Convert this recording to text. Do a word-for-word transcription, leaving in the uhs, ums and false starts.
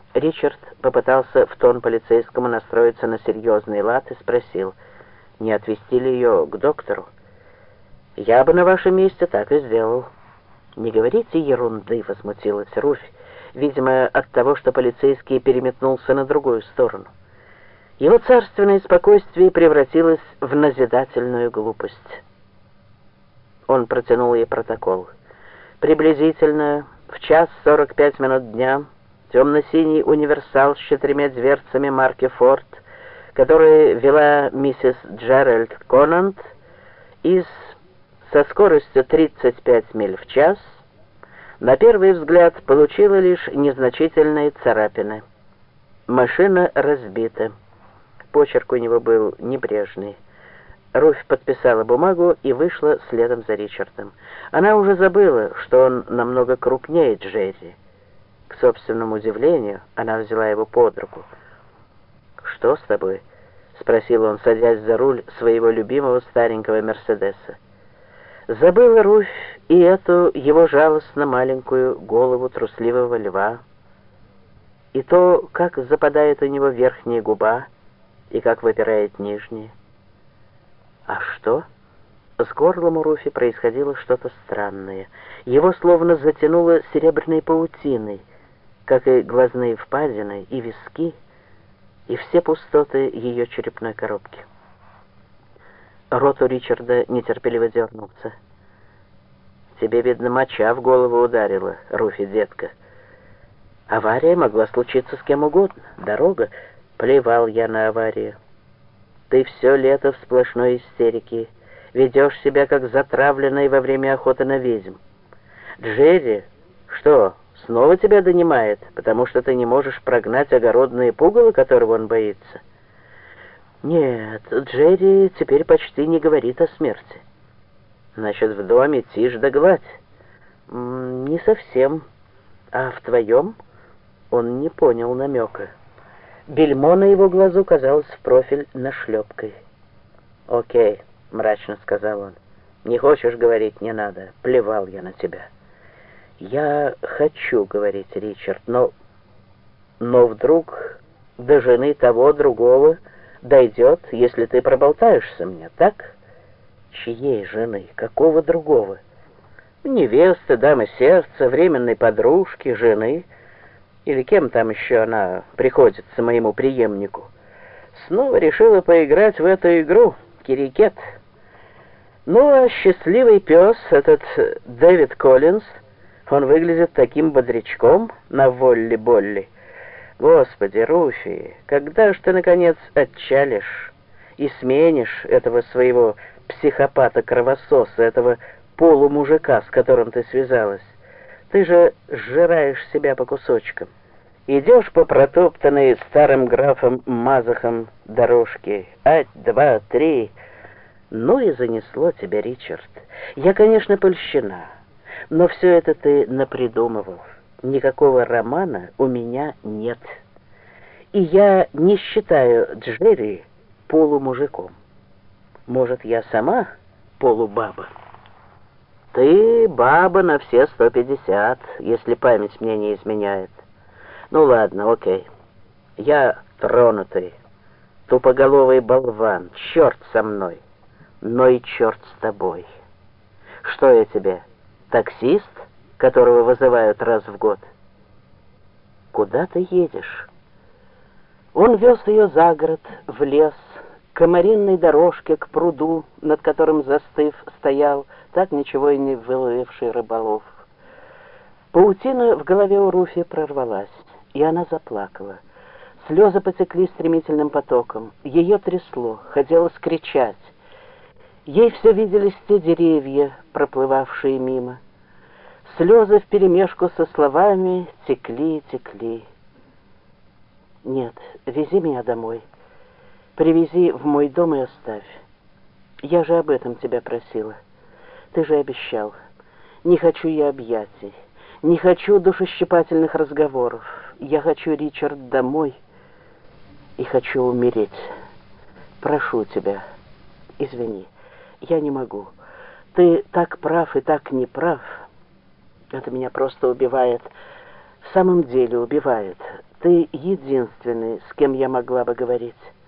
Ричард попытался в тон полицейскому настроиться на серьезный лад и спросил, не отвезти ли ее к доктору. «Я бы на вашем месте так и сделал». «Не говорите ерунды», — возмутилась Руфь, видимо, от того, что полицейский переметнулся на другую сторону. Его царственное спокойствие превратилось в назидательную глупость. Он протянул ей протокол. Приблизительно в час сорок пять минут дня темно-синий универсал с четырьмя дверцами марки «Форд», который вела миссис Джеральд Конант из со скоростью тридцать пять миль в час, на первый взгляд получила лишь незначительные царапины. Машина разбита. Почерк у него был небрежный. Руфь подписала бумагу и вышла следом за Ричардом. Она уже забыла, что он намного крупнее Джерри. К собственному удивлению, она взяла его под руку. «Что с тобой?» — спросил он, садясь за руль своего любимого старенького Мерседеса. Забыла Руфь и эту его жалостно маленькую голову трусливого льва, и то, как западает у него верхняя губа, и как выпирает нижняя. А что? С горлом у Руфи происходило что-то странное. Его словно затянуло серебряной паутиной, как и глазные впадины, и виски, и все пустоты ее черепной коробки. Рот у Ричарда нетерпеливо дернулся. «Тебе, видно, моча в голову ударила, Руфи, детка. Авария могла случиться с кем угодно. Дорога. Плевал я на аварию. Ты все лето в сплошной истерике. Ведешь себя, как затравленный во время охоты на ведьм. Джерри, что, снова тебя донимает, потому что ты не можешь прогнать огородные пугало, которого он боится?» «Нет, Джерри теперь почти не говорит о смерти». «Значит, в доме тишь да гладь». «Не совсем. А в твоем?» Он не понял намека. Бельмо на его глазу казалось в профиль нашлепкой. «Окей», — мрачно сказал он. «Не хочешь говорить, не надо. Плевал я на тебя». «Я хочу говорить, Ричард, но...» «Но вдруг до жены того другого дойдет, если ты проболтаешься мне, так?» «Чьей жены? Какого другого?» «Невесты, дамы сердца, временной подружки, жены, или кем там еще она приходится моему преемнику. Снова решила поиграть в эту игру, кирикет. Ну, а счастливый пес, этот Дэвид Коллинз, он выглядит таким бодрячком на волли-болли. Господи, Руфи, когда ж ты, наконец, отчалишь и сменишь этого своего психопата-кровососа, этого полумужика, с которым ты связалась? Ты же сжираешь себя по кусочкам. Идешь по протоптанной старым графом Мазахом дорожке. Ать, два, три. Ну и занесло тебя, Ричард. Я, конечно, польщена, но все это ты напридумывал. Никакого романа у меня нет. И я не считаю Джерри полумужиком. Может, я сама полубаба? Ты баба на все сто пятьдесят, если память мне не изменяет. Ну ладно, окей. Я тронутый, тупоголовый болван, черт со мной, но и черт с тобой. Что я тебе, таксист, которого вызывают раз в год? Куда ты едешь? Он вез ее за город, в лес, к комаринной дорожке, к пруду, над которым, застыв, стоял так ничего и не выловивший рыболов. Паутина в голове у Руфи прорвалась, и она заплакала. Слезы потекли стремительным потоком. Ее трясло, хотелось кричать. Ей все виделись те деревья, проплывавшие мимо. Слезы вперемешку со словами текли и текли. «Нет, вези меня домой. Привези в мой дом и оставь. Я же об этом тебя просила. Ты же обещал. Не хочу я объятий. Не хочу душещипательных разговоров. Я хочу, Ричард, домой. И хочу умереть. Прошу тебя, извини, я не могу. Ты так прав и так не прав. Это меня просто убивает. В самом деле убивает. Ты единственный, с кем я могла бы говорить.